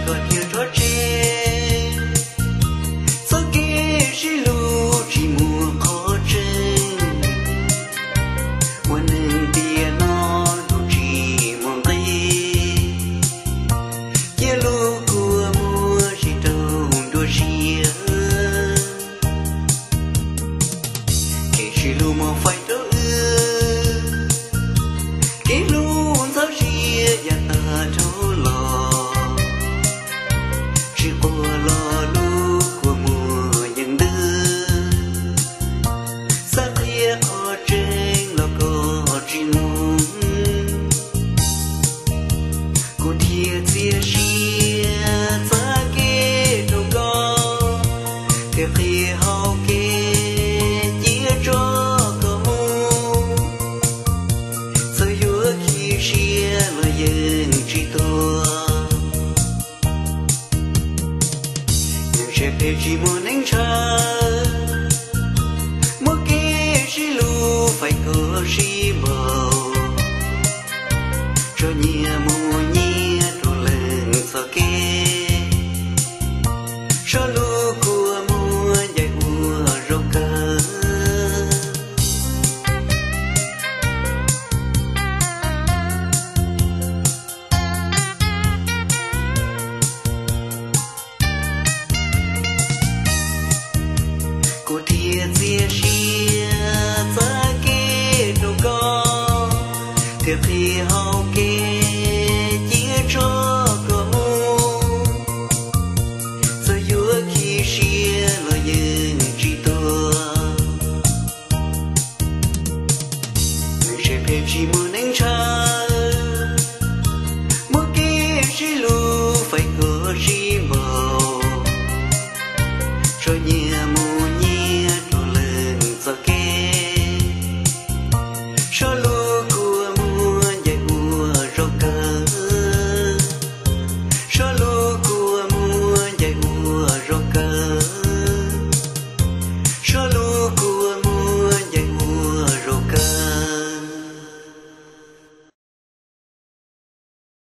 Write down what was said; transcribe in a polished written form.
có thiếu rõ trên sau kia chỉ lưu chỉ mùa khó trên một nền tiền nó đủ chỉ mong tây kia lưu của mùa chỉ đâu đua chia kia chỉ lưu mà phải đâu kia lưu sao chia ya ta đâu lo chỉ qua lo lưu của mùa những đứa sao kia có trên lo có chỉ nung cô thiệt chia chia ta kia đâu có thì khi họ kia chia cho có mu sao vừa khi chia lo dân chỉ tôi để chỉ muốn anh chờ một cái chỉ lu phải có chỉ bầu cho nhẹ mùa nhẹ rồi lên sao kia cho lu của mùa dài mùa rồi cơ cô thiệt chia chia ta kia đâu có thiệt khi họ kia chia cho có mu sao vừa khi chia lo dân chỉ tôi người trẻ phê chỉ muốn anh chờ một cái chỉ lu phải có chỉ bầu cho nhẹ mùa